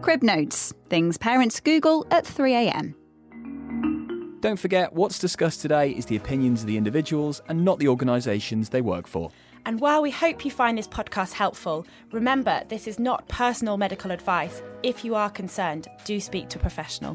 Crib Notes, things parents Google at 3 a.m. Don't forget, what's discussed today is the opinions of the individuals and not the organisations they work for. And while we hope you find this podcast helpful, remember this is not personal medical advice. If you are concerned, do speak to a professional.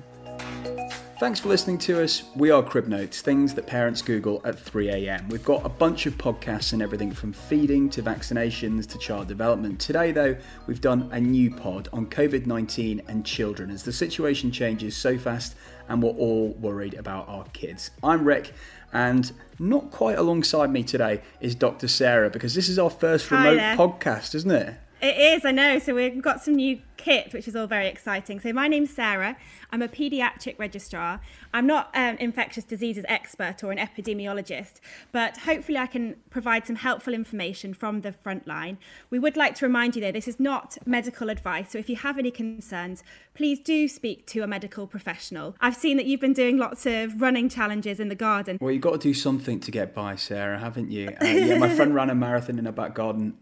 Thanks for listening to us. We are Crib Notes, things that parents Google at 3 a.m. We've got a bunch of podcasts and everything from feeding to vaccinations to child development. Today, though, we've done a new pod on COVID-19 and children as the situation changes so fast and we're all worried about our kids. I'm Rick, and not quite alongside me today is Dr. Sarah, because this is our first remote podcast, isn't it? It is, I know. So we've got some new kit, which is all very exciting. So my name's Sarah. I'm a paediatric registrar. I'm not an infectious diseases expert or an epidemiologist, but hopefully I can provide some helpful information from the front line. We would like to remind you, though, this is not medical advice. So if you have any concerns, please do speak to a medical professional. I've seen that you've been doing lots of running challenges in the garden. Well, you've got to do something to get by, Sarah, haven't you? Yeah, my friend ran a marathon in her back garden.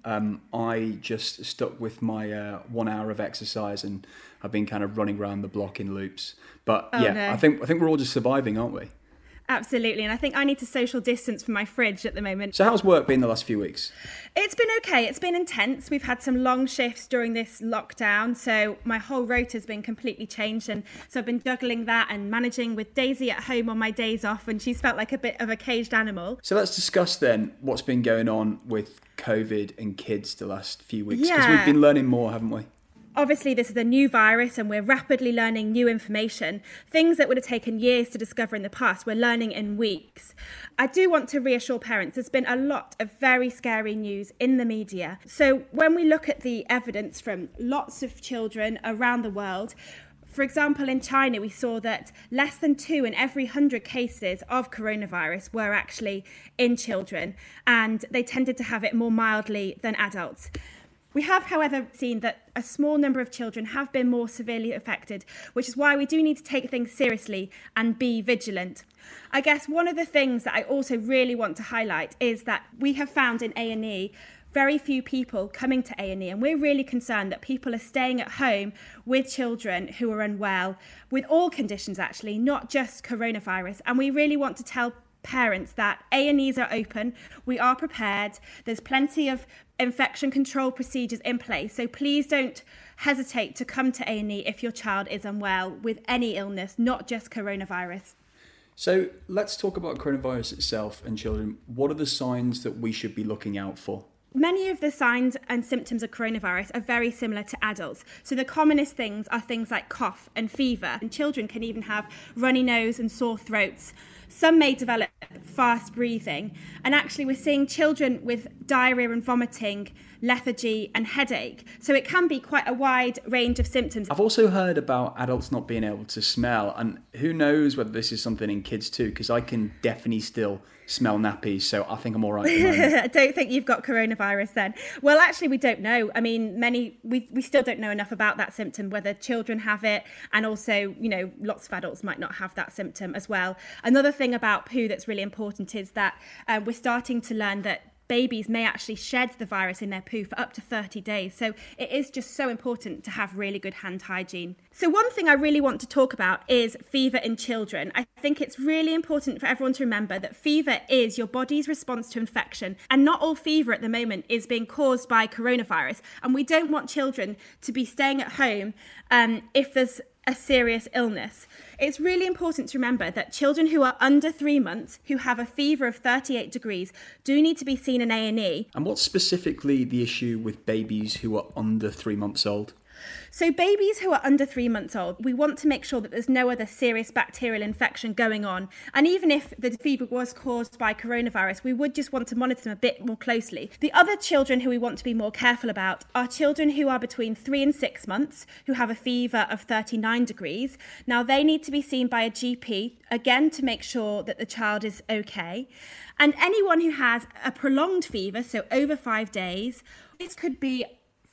I just stuck with my 1 hour of exercise, and I've been kind of running around the block in loops. But I think we're all just surviving, aren't we? Absolutely. And I think I need to social distance from my fridge at the moment. So how's work been the last few weeks? It's been okay. It's been intense. We've had some long shifts during this lockdown. So my whole rota's been completely changed. And so I've been juggling that and managing with Daisy at home on my days off. And she's felt like a bit of a caged animal. So let's discuss then what's been going on with COVID and kids the last few weeks. Because we've been learning more, haven't we? Obviously, this is a new virus and we're rapidly learning new information. Things that would have taken years to discover in the past, we're learning in weeks. I do want to reassure parents, there's been a lot of very scary news in the media. So when we look at the evidence from lots of children around the world, for example, in China, we saw that less than 2 in every 100 cases of coronavirus were actually in children, and they tended to have it more mildly than adults. We have, however, seen that a small number of children have been more severely affected, which is why we do need to take things seriously and be vigilant. I guess one of the things that I also really want to highlight is that we have found in A&E very few people coming to A&E, and we're really concerned that people are staying at home with children who are unwell, with all conditions actually, not just coronavirus. And we really want to tell parents that A&Es are open, we are prepared, there's plenty of infection control procedures in place, so please don't hesitate to come to A&E if your child is unwell with any illness, not just coronavirus. So let's talk about coronavirus itself and children. What are the signs that we should be looking out for? Many of the signs and symptoms of coronavirus are very similar to adults. So the commonest things are things like cough and fever, and children can even have runny nose and sore throats. Some may develop fast breathing, and actually we're seeing children with diarrhea and vomiting, lethargy and headache. So it can be quite a wide range of symptoms. I've also heard about adults not being able to smell, and who knows whether this is something in kids too, because I can definitely still smell nappies, so I think I'm all right at the moment. I don't think you've got coronavirus then. Well, actually, we don't know. I mean, we still don't know enough about that symptom, whether children have it, and also, lots of adults might not have that symptom as well. Another thing about poo that's really important is that we're starting to learn that babies may actually shed the virus in their poo for up to 30 days. So it is just so important to have really good hand hygiene. So one thing I really want to talk about is fever in children. I think it's really important for everyone to remember that fever is your body's response to infection, and not all fever at the moment is being caused by coronavirus. And we don't want children to be staying at home if there's a serious illness. It's really important to remember that children who are under 3 months who have a fever of 38 degrees do need to be seen in A&E. And what's specifically the issue with babies who are under 3 months old? So babies who are under 3 months old, we want to make sure that there's no other serious bacterial infection going on. And even if the fever was caused by coronavirus, we would just want to monitor them a bit more closely. The other children who we want to be more careful about are children who are between 3 and 6 months, who have a fever of 39 degrees. Now, they need to be seen by a GP, again, to make sure that the child is okay. And anyone who has a prolonged fever, so over 5 days, this could be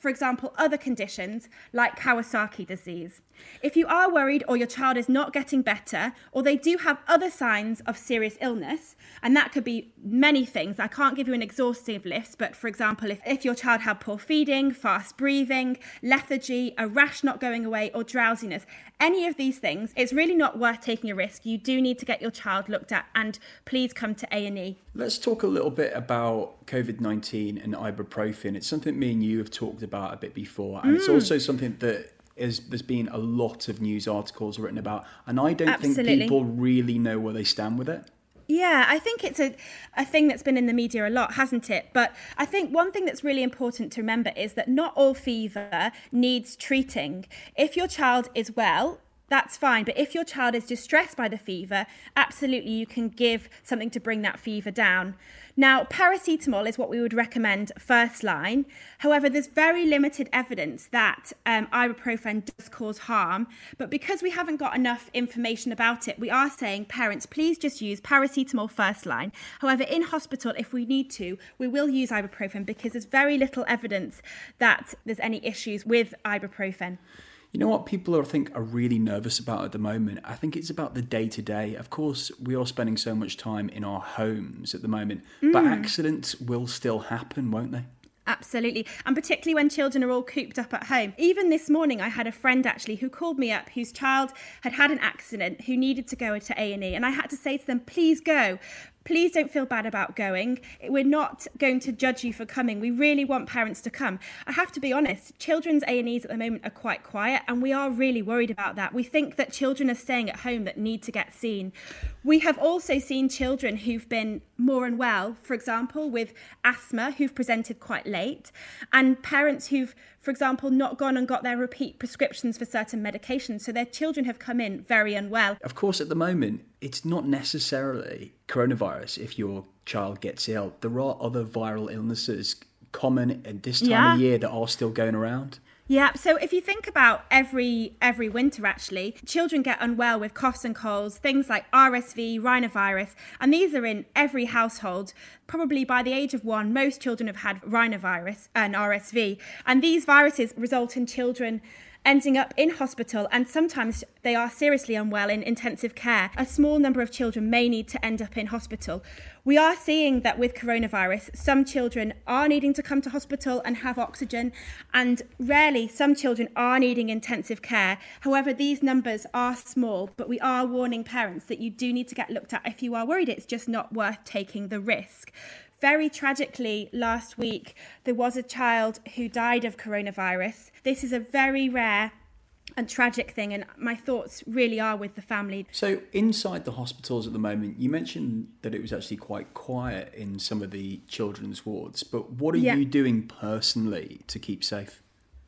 for example, other conditions like Kawasaki disease. If you are worried or your child is not getting better, or they do have other signs of serious illness, and that could be many things. I can't give you an exhaustive list, but for example, if your child had poor feeding, fast breathing, lethargy, a rash not going away, or drowsiness, any of these things, it's really not worth taking a risk. You do need to get your child looked at, and please come to A&E. Let's talk a little bit about COVID-19 and ibuprofen. It's something me and you have talked about a bit before, and it's also something that there's been a lot of news articles written about, and I don't think people really know where they stand with it. Yeah, I think it's a thing that's been in the media a lot, hasn't it? But I think one thing that's really important to remember is that not all fever needs treating. If your child is well, that's fine. But if your child is distressed by the fever, absolutely you can give something to bring that fever down. Now, paracetamol is what we would recommend first line. However, there's very limited evidence that ibuprofen does cause harm. But because we haven't got enough information about it, we are saying, parents, please just use paracetamol first line. However, in hospital, if we need to, we will use ibuprofen because there's very little evidence that there's any issues with ibuprofen. You know what people are really nervous about at the moment? I think it's about the day-to-day. Of course, we are spending so much time in our homes at the moment, but accidents will still happen, won't they? Absolutely. And particularly when children are all cooped up at home. Even this morning, I had a friend actually who called me up whose child had an accident, who needed to go to A&E. And I had to say to them, please go. Please don't feel bad about going. We're not going to judge you for coming. We really want parents to come. I have to be honest, children's A&Es at the moment are quite quiet, and we are really worried about that. We think that children are staying at home that need to get seen. We have also seen children who've been more unwell, for example, with asthma, who've presented quite late, and parents who've, for example, not gone and got their repeat prescriptions for certain medications. So their children have come in very unwell. Of course, at the moment, it's not necessarily coronavirus if your child gets ill. There are other viral illnesses common at this time of year that are still going around. Yeah, so if you think about every winter, actually, children get unwell with coughs and colds, things like RSV, rhinovirus, and these are in every household. Probably by the age of 1, most children have had rhinovirus and RSV, and these viruses result in children ending up in hospital, and sometimes they are seriously unwell in intensive care. A small number of children may need to end up in hospital. We are seeing that with coronavirus, some children are needing to come to hospital and have oxygen, and rarely some children are needing intensive care. However, these numbers are small, but we are warning parents that you do need to get looked at if you are worried. It's just not worth taking the risk. Very tragically, last week, there was a child who died of coronavirus. This is a very rare and tragic thing, and my thoughts really are with the family. So inside the hospitals at the moment, you mentioned that it was actually quite quiet in some of the children's wards, but what are you doing personally to keep safe?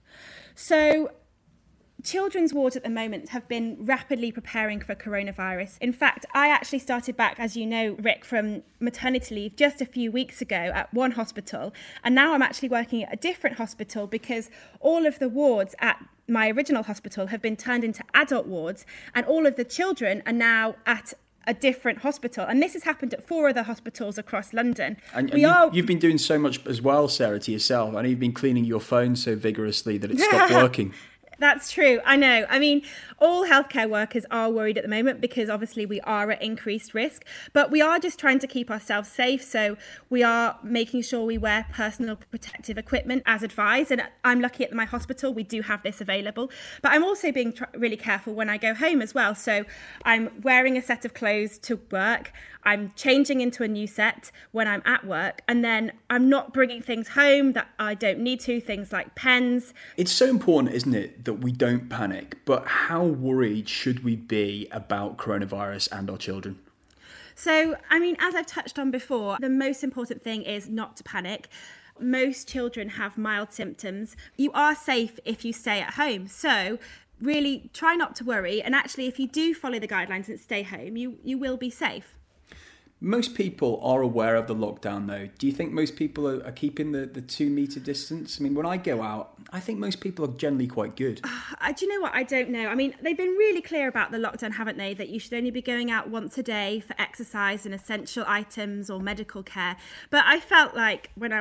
So children's wards at the moment have been rapidly preparing for coronavirus. In fact, I actually started back, as you know, Rick, from maternity leave just a few weeks ago at one hospital. And now I'm actually working at a different hospital because all of the wards at my original hospital have been turned into adult wards, and all of the children are now at a different hospital. And this has happened at 4 other hospitals across London. And you've been doing so much as well, Sarah, to yourself. I know you've been cleaning your phone so vigorously that it stopped working. That's true. I know. I mean, all healthcare workers are worried at the moment because obviously we are at increased risk, but we are just trying to keep ourselves safe. So we are making sure we wear personal protective equipment as advised. And I'm lucky at my hospital, we do have this available, but I'm also being really careful when I go home as well. So I'm wearing a set of clothes to work. I'm changing into a new set when I'm at work, and then I'm not bringing things home that I don't need to, things like pens. It's so important, isn't it, that we don't panic, but how worried should we be about coronavirus and our children? So, I mean, as I've touched on before, the most important thing is not to panic. Most children have mild symptoms. You are safe if you stay at home. So really try not to worry. And actually, if you do follow the guidelines and stay home, you will be safe. Most people are aware of the lockdown, though. Do you think most people are keeping the 2 metre distance? I mean, when I go out, I think most people are generally quite good. Do you know what? I don't know. I mean, they've been really clear about the lockdown, haven't they? That you should only be going out once a day for exercise and essential items or medical care. But I felt like when I was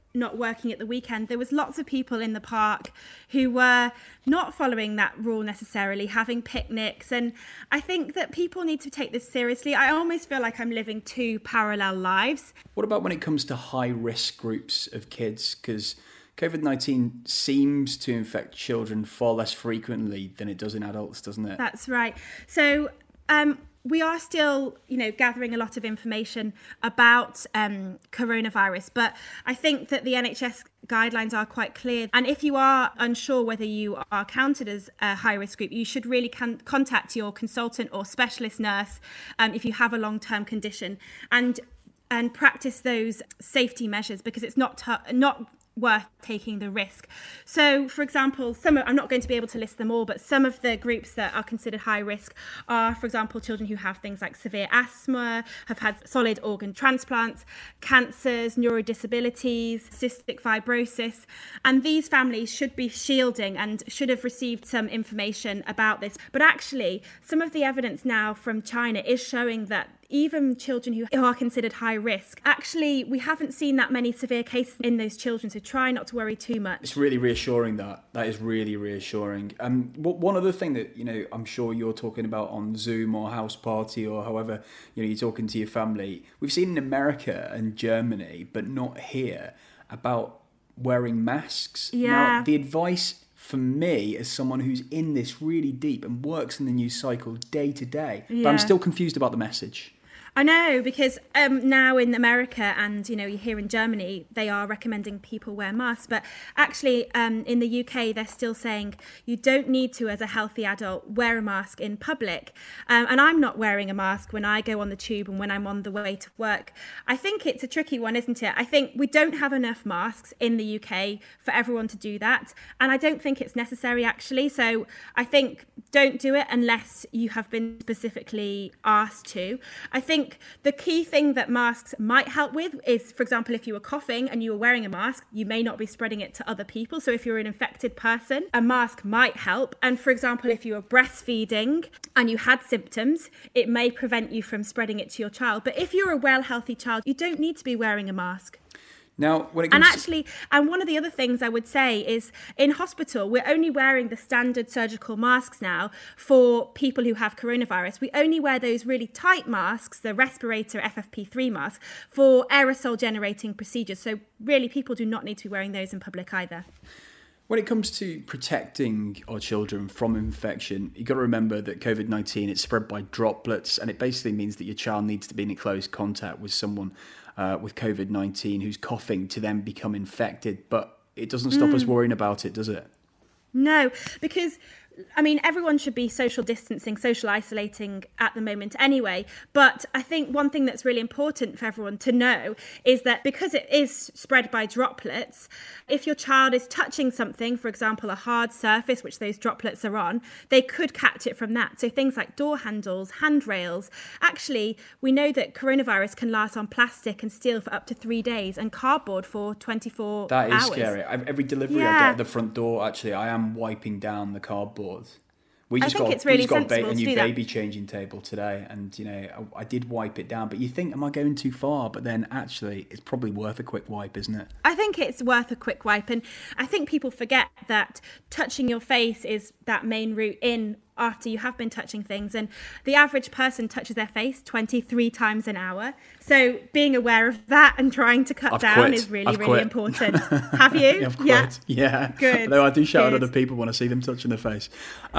not working at the weekend, there was lots of people in the park who were not following that rule necessarily, having picnics. And I think that people need to take this seriously. I almost feel like I'm living two parallel lives. What about when it comes to high-risk groups of kids? Because COVID-19 seems to infect children far less frequently than it does in adults, doesn't it? That's right. So we are still, gathering a lot of information about coronavirus, but I think that the NHS guidelines are quite clear. And if you are unsure whether you are counted as a high-risk group, you should really contact your consultant or specialist nurse if you have a long-term condition, and practice those safety measures, because it's not worth taking the risk. So, for example, I'm not going to be able to list them all, but some of the groups that are considered high risk are, for example, children who have things like severe asthma, have had solid organ transplants, cancers, neurodisabilities, cystic fibrosis, and these families should be shielding and should have received some information about this. But actually, some of the evidence now from China is showing that even children who are considered high risk, actually, we haven't seen that many severe cases in those children, so try not to worry too much. It's really reassuring that. That is really reassuring. One other thing that, I'm sure you're talking about on Zoom or House Party or however, you're talking to your family. We've seen in America and Germany, but not here, about wearing masks. Yeah. Now, the advice for me, as someone who's in this really deep and works in the news cycle day to day, but I'm still confused about the message. I know, because now in America and, here in Germany, they are recommending people wear masks. But actually, in the UK, they're still saying you don't need to, as a healthy adult, wear a mask in public. And I'm not wearing a mask when I go on the tube and when I'm on the way to work. I think it's a tricky one, isn't it? I think we don't have enough masks in the UK for everyone to do that. And I don't think it's necessary, actually. So I think don't do it unless you have been specifically asked to. I think the key thing that masks might help with is, for example, if you were coughing and you were wearing a mask, you may not be spreading it to other people. So if you're an infected person, a mask might help. And for example, if you were breastfeeding and you had symptoms, it may prevent you from spreading it to your child. But if you're a well, healthy child, you don't need to be wearing a mask. Now, when it comes and one of the other things I would say is in hospital, we're only wearing the standard surgical masks now for people who have coronavirus. We only wear those really tight masks, the respirator FFP3 mask, for aerosol generating procedures. So really, people do not need to be wearing those in public either. When it comes to protecting our children from infection, you've got to remember that COVID-19, it's spread by droplets, and it basically means that your child needs to be in close contact with someone with COVID-19 who's coughing to then become infected. But it doesn't stop us worrying about it, does it? No, because everyone should be social distancing, social isolating at the moment anyway. But I think one thing that's really important for everyone to know is that because it is spread by droplets, if your child is touching something, for example, a hard surface, which those droplets are on, they could catch it from that. So things like door handles, handrails. Actually, we know that coronavirus can last on plastic and steel for up to 3 days and cardboard for 24 hours. That is scary. Every delivery I get at the front door, actually, I am wiping down the cardboard. We just got a new baby changing table today, and I did wipe it down. But you think, am I going too far? But then actually, it's probably worth a quick wipe, isn't it? I think it's worth a quick wipe, and I think people forget that touching your face is that main route in after you have been touching things, and the average person touches their face 23 times an hour. So being aware of that and trying to cut down is really important. Have you? Yeah. Good. Although I do shout at other people when I see them touching their face.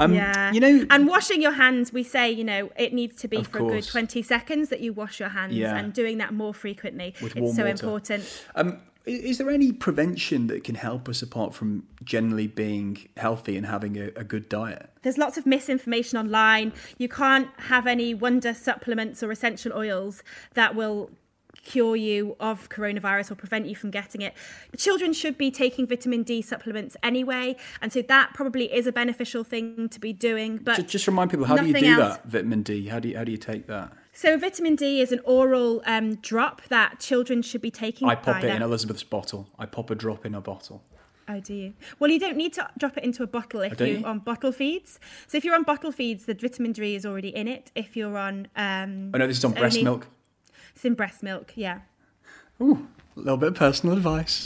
And washing your hands, we say, it needs to be for a good 20 seconds that you wash your hands, and doing that more frequently. It's so important. Is there any prevention that can help us apart from generally being healthy and having a good diet? There's lots of misinformation online. You can't have any wonder supplements or essential oils that will cure you of coronavirus or prevent you from getting it. Children should be taking vitamin D supplements anyway, and so that probably is a beneficial thing to be doing. But just remind people, how do you do that vitamin D? How do you take that? So vitamin D is an oral drop that children should be taking. I pop it in Elizabeth's bottle. I pop a drop in a bottle. Oh, do you? Well, you don't need to drop it into a bottle if you're on bottle feeds. So if you're on bottle feeds, the vitamin D is already in it. If you're on... oh, no, this is on breast milk. It's in breast milk, yeah. Ooh, A little bit of personal advice.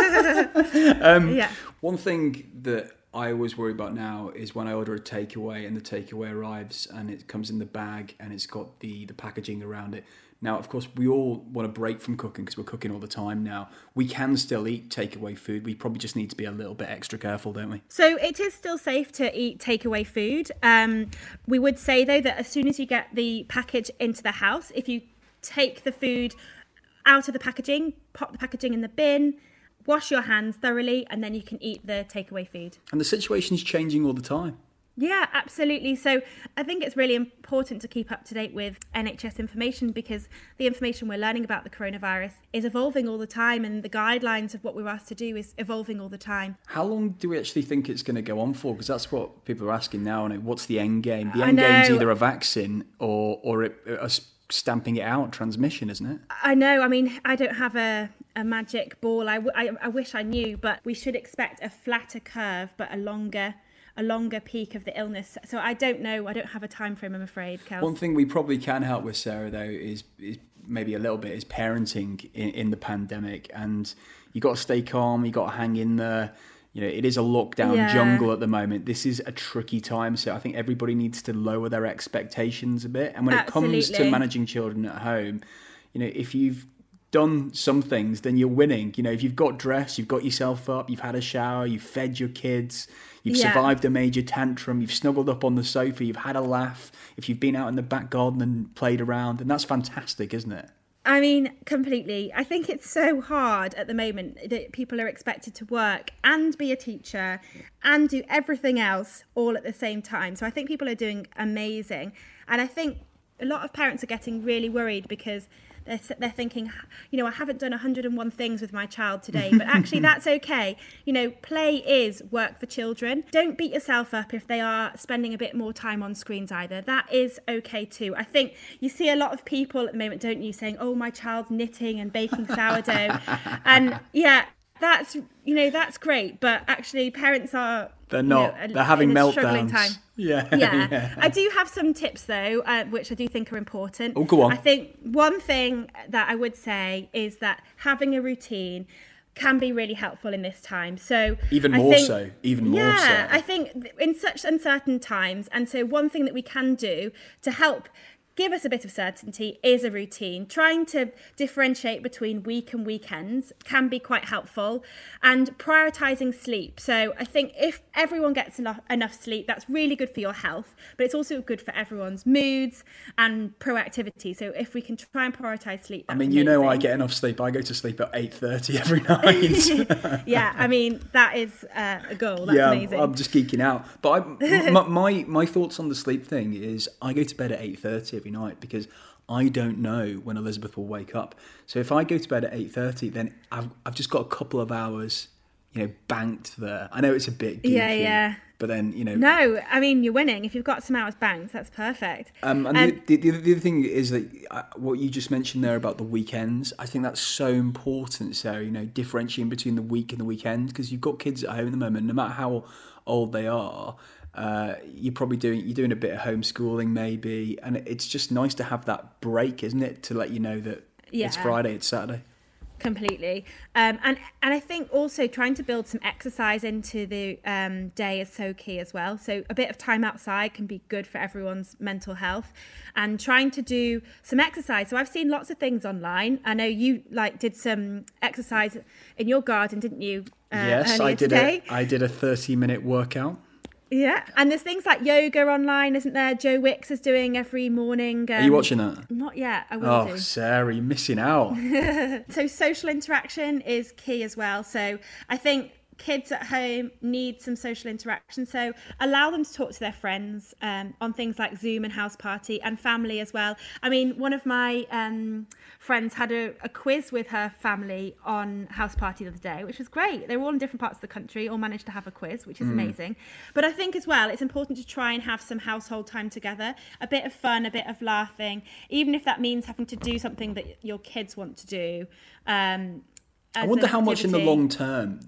Yeah. One thing that I always worry about now is when I order a takeaway and the takeaway arrives and it comes in the bag and it's got the packaging around it. Now, of course, we all want a break from cooking because we're cooking all the time now. We can still eat takeaway food. We probably just need to be a little bit extra careful, don't we? So it is still safe to eat takeaway food. We would say, though, that as soon as you get the package into the house, if you take the food out of the packaging, pop the packaging in the bin, wash your hands thoroughly, and then you can eat the takeaway food. And the situation's changing all the time. Yeah, absolutely. So I think it's really important to keep up to date with NHS information because the information we're learning about the coronavirus is evolving all the time and the guidelines of what we're asked to do is evolving all the time. How long do we actually think it's going to go on for? Because that's what people are asking now. And what's the end game? The end game's either a vaccine or a stamping it out transmission, isn't it? I know. I mean, I don't have a magic ball. I wish I knew, but we should expect a flatter curve, but a longer peak of the illness. So I don't know. I don't have a time frame, I'm afraid, Kels. One thing we probably can help with, Sarah, though, is maybe a little bit is parenting in the pandemic. And you got to stay calm. You got to hang in there. You know, it is a lockdown jungle at the moment. This is a tricky time. So I think everybody needs to lower their expectations a bit. And when it comes to managing children at home, you know, if you've done some things, then you're winning. You know, if you've got dressed, you've got yourself up, you've had a shower, you've fed your kids, you've survived a major tantrum, you've snuggled up on the sofa, you've had a laugh, if you've been out in the back garden and played around, and that's fantastic, isn't it? I mean, completely. I think it's so hard at the moment that people are expected to work and be a teacher and do everything else all at the same time. So I think people are doing amazing. And I think a lot of parents are getting really worried because they're thinking, you know, I haven't done 101 things with my child today, but actually that's okay. You know, play is work for children. Don't beat yourself up if they are spending a bit more time on screens either. That is okay too. I think you see a lot of people at the moment, don't you, saying, oh, my child's knitting and baking sourdough. And yeah, that's great. But actually parents are... They're not. They're having meltdowns. Time. Yeah. I do have some tips though, which I do think are important. Oh, go on. I think one thing that I would say is that having a routine can be really helpful in this time. So even more so. Yeah, I think in such uncertain times, and so one thing that we can do to help give us a bit of certainty is a routine. Trying to differentiate between week and weekends can be quite helpful, and prioritising sleep. So I think if everyone gets enough sleep, that's really good for your health, but it's also good for everyone's moods and proactivity. So if we can try and prioritise sleep, that's amazing. You know, I get enough sleep. I go to sleep at 8:30 every night. Yeah, I mean, that is a goal. That's amazing. I'm just geeking out. But my thoughts on the sleep thing is I go to bed at 8:30 every night because I don't know when Elizabeth will wake up. So if I go to bed at 8:30, then I've just got a couple of hours, you know, banked there. I know it's a bit geeky, but then, you know... No, I mean, you're winning. If you've got some hours banked, that's perfect. And the other thing is that what you just mentioned there about the weekends, I think that's so important, Sarah, you know, differentiating between the week and the weekend, because you've got kids at home at the moment, no matter how old they are, you're probably doing a bit of homeschooling maybe, and it's just nice to have that break, isn't it, to let you know that it's Friday, it's Saturday. Completely. And I think also trying to build some exercise into the day is so key as well. So a bit of time outside can be good for everyone's mental health, and trying to do some exercise. So I've seen lots of things online. I know you did some exercise in your garden, didn't you? Yes, I did. I did a 30-minute workout. Yeah, and there's things like yoga online, isn't there? Joe Wicks is doing every morning. Are you watching that? Not yet, I will do. Oh, Sarah, you're missing out. So social interaction is key as well. So I think kids at home need some social interaction, so allow them to talk to their friends on things like Zoom and House Party, and family as well. I mean, one of my friends had a quiz with her family on House Party the other day, which was great. They were all in different parts of the country, all managed to have a quiz, which is amazing. But I think as well, it's important to try and have some household time together, a bit of fun, a bit of laughing, even if that means having to do something that your kids want to do. I wonder how much in the long term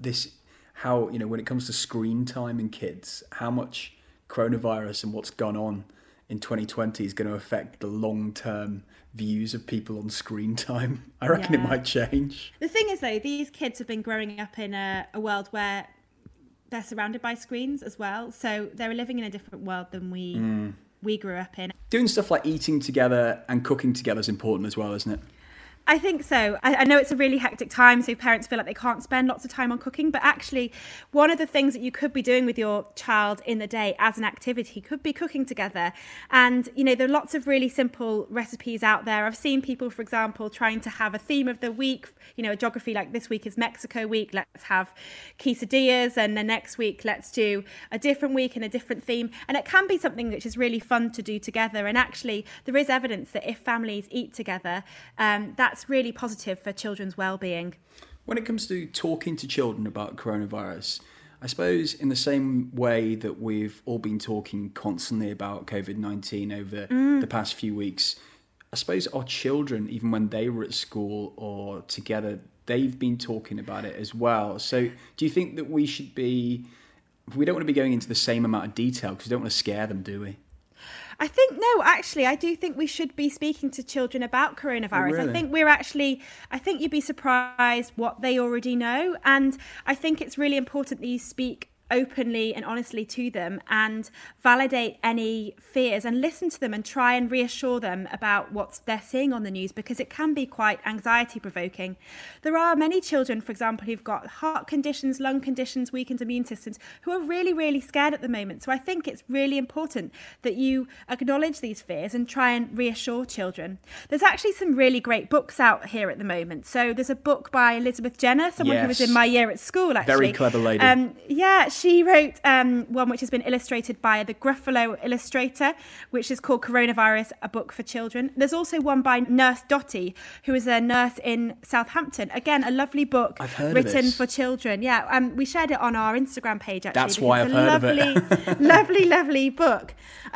when it comes to screen time in kids, how much coronavirus and what's gone on in 2020 is going to affect the long-term views of people on screen time. I reckon it might change. The thing is, though, these kids have been growing up in a world where they're surrounded by screens as well. So they're living in a different world than we grew up in. Doing stuff like eating together and cooking together is important as well, isn't it? I think so. I know it's a really hectic time, so parents feel like they can't spend lots of time on cooking, but actually one of the things that you could be doing with your child in the day as an activity could be cooking together. And, you know, there are lots of really simple recipes out there. I've seen people, for example, trying to have a theme of the week, you know, a geography, like this week is Mexico week, let's have quesadillas, and the next week let's do a different week and a different theme. And it can be something which is really fun to do together. And actually there is evidence that if families eat together, that's really positive for children's well-being. When it comes to talking to children about coronavirus, I suppose in the same way that we've all been talking constantly about COVID-19 over the past few weeks, I suppose our children, even when they were at school or together, they've been talking about it as well. So do you think that we don't want to be going into the same amount of detail because we don't want to scare them, do we? I do think we should be speaking to children about coronavirus. Oh, really? I think you'd be surprised what they already know. And I think it's really important that you speak openly and honestly to them and validate any fears and listen to them and try and reassure them about what they're seeing on the news, because it can be quite anxiety provoking. There are many children, for example, who've got heart conditions, lung conditions, weakened immune systems, who are really, really scared at the moment. So I think it's really important that you acknowledge these fears and try and reassure children. There's actually some really great books out here at the moment. So there's a book by Elizabeth Jenner, someone who was in my year at school, actually. Very clever lady. She wrote one which has been illustrated by the Gruffalo illustrator, which is called Coronavirus, a Book for Children. There's also one by Nurse Dottie, who is a nurse in Southampton. Again, a lovely book written for children. Yeah, we shared it on our Instagram page, actually. That's why I've heard of it. lovely book.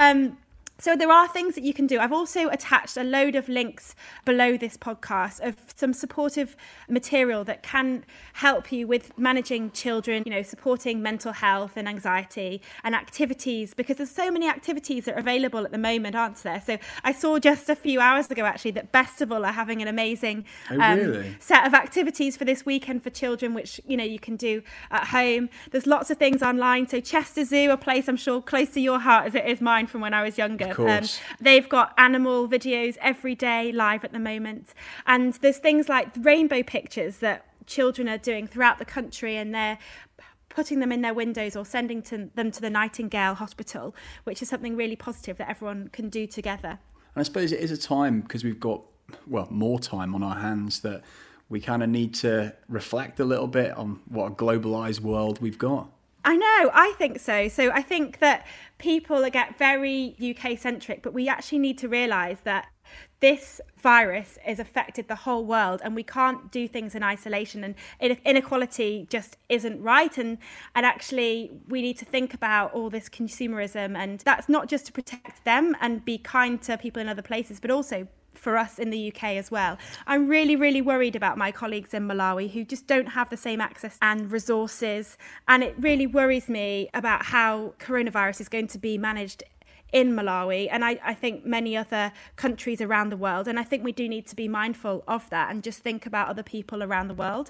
So there are things that you can do. I've also attached a load of links below this podcast of some supportive material that can help you with managing children, you know, supporting mental health and anxiety and activities, because there's so many activities that are available at the moment, aren't there? So I saw just a few hours ago, actually, that Bestival are having an amazing set of activities for this weekend for children, which, you know, you can do at home. There's lots of things online. So Chester Zoo, a place I'm sure close to your heart as it is mine from when I was younger. They've got animal videos every day live at the moment, and there's things like rainbow pictures that children are doing throughout the country, and they're putting them in their windows or sending them to the Nightingale Hospital, which is something really positive that everyone can do together. And I suppose it is a time, because we've got more time on our hands, that we kind of need to reflect a little bit on what a globalized world we've got. I know, I think so. So I think that people get very UK-centric, but we actually need to realise that this virus has affected the whole world, and we can't do things in isolation, and inequality just isn't right. And actually we need to think about all this consumerism, and that's not just to protect them and be kind to people in other places, but also for us in the UK as well. I'm really, really worried about my colleagues in Malawi who just don't have the same access and resources. And it really worries me about how coronavirus is going to be managed in Malawi, and I think many other countries around the world. And I think we do need to be mindful of that and just think about other people around the world.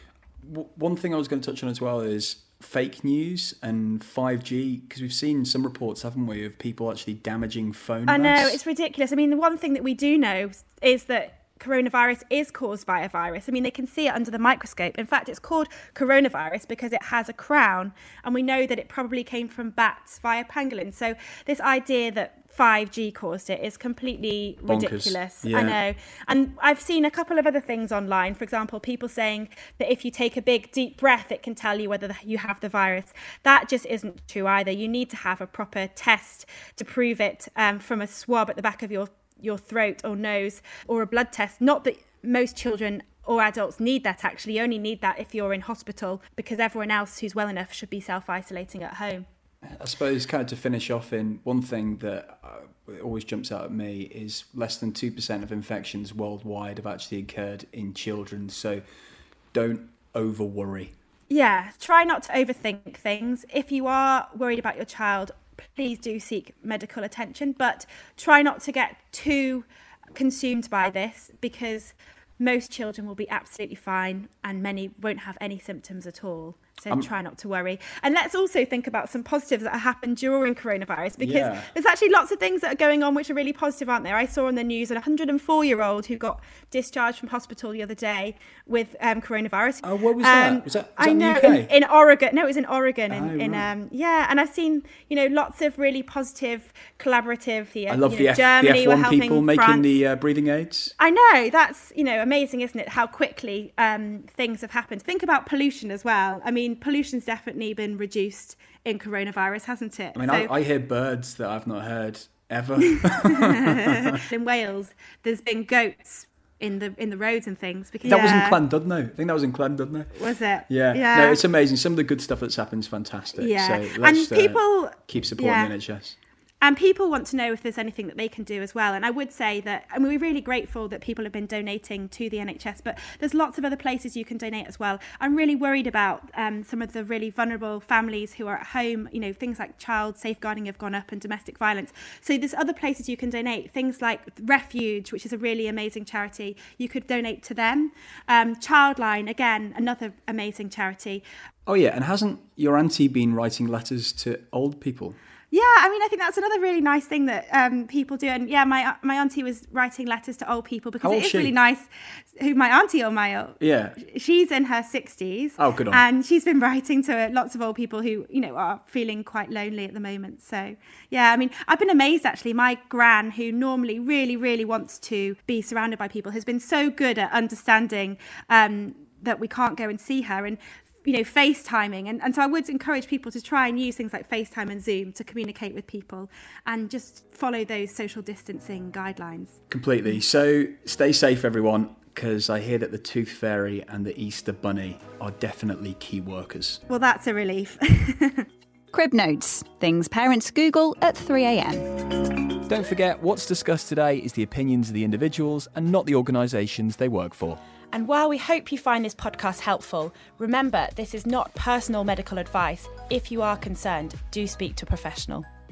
One thing I was going to touch on as well is fake news and 5G, because we've seen some reports, haven't we, of people actually damaging phone masts. I know, it's ridiculous. I mean, the one thing that we do know is that coronavirus is caused by a virus. I mean, they can see it under the microscope. In fact, it's called coronavirus because it has a crown, and we know that it probably came from bats via pangolins. So this idea that 5G caused it is completely ridiculous. Yeah. I know. And I've seen a couple of other things online. For example, people saying that if you take a big deep breath, it can tell you whether you have the virus. That just isn't true either. You need to have a proper test to prove it, from a swab at the back of your throat or nose, or a blood test. Not that most children or adults need that, actually. You only need that if you're in hospital, because everyone else who's well enough should be self-isolating at home. I suppose, kind of to finish off in, one thing that always jumps out at me is less than 2% of infections worldwide have actually occurred in children. So don't over worry. Yeah, try not to overthink things. If you are worried about your child, please do seek medical attention, but try not to get too consumed by this, because most children will be absolutely fine and many won't have any symptoms at all. So try not to worry. And let's also think about some positives that happened during coronavirus, because there's actually lots of things that are going on which are really positive, aren't there? I saw on the news a 104-year-old who got discharged from hospital the other day with coronavirus. Oh, what was that? Was that I know, in the UK? in Oregon. No, it was in Oregon. Right. And I've seen, lots of really positive, collaborative. I love the Germany F1 people making the breathing aids. I know, that's, amazing, isn't it? How quickly things have happened. Think about pollution as well. I mean, pollution's definitely been reduced in coronavirus, hasn't it? I mean, I hear birds that I've not heard ever. In Wales, there's been goats in the roads and things. Because that was in Llandudno. I think that was in Llandudno. Was it? Yeah. No, it's amazing. Some of the good stuff that's happened is fantastic. Yeah. So let's people keep supporting the NHS. And people want to know if there's anything that they can do as well. And I would say that, we're really grateful that people have been donating to the NHS, but there's lots of other places you can donate as well. I'm really worried about some of the really vulnerable families who are at home. Things like child safeguarding have gone up and domestic violence. So there's other places you can donate, things like Refuge, which is a really amazing charity. You could donate to them. Childline, again, another amazing charity. Oh, yeah. And hasn't your auntie been writing letters to old people? Yeah, I think that's another really nice thing that people do. And yeah, my auntie was writing letters to old people, because it is really nice. Who, my auntie or my... Yeah. She's in her 60s. Oh, good on. And she's been writing to lots of old people who, are feeling quite lonely at the moment. So, yeah, I've been amazed, actually. My gran, who normally really, really wants to be surrounded by people, has been so good at understanding that we can't go and see her. And FaceTiming. And so I would encourage people to try and use things like FaceTime and Zoom to communicate with people and just follow those social distancing guidelines. Completely. So stay safe, everyone, because I hear that the Tooth Fairy and the Easter Bunny are definitely key workers. Well, that's a relief. Crib Notes, things parents Google at 3 a.m. Don't forget, what's discussed today is the opinions of the individuals and not the organisations they work for. And while we hope you find this podcast helpful, remember this is not personal medical advice. If you are concerned, do speak to a professional.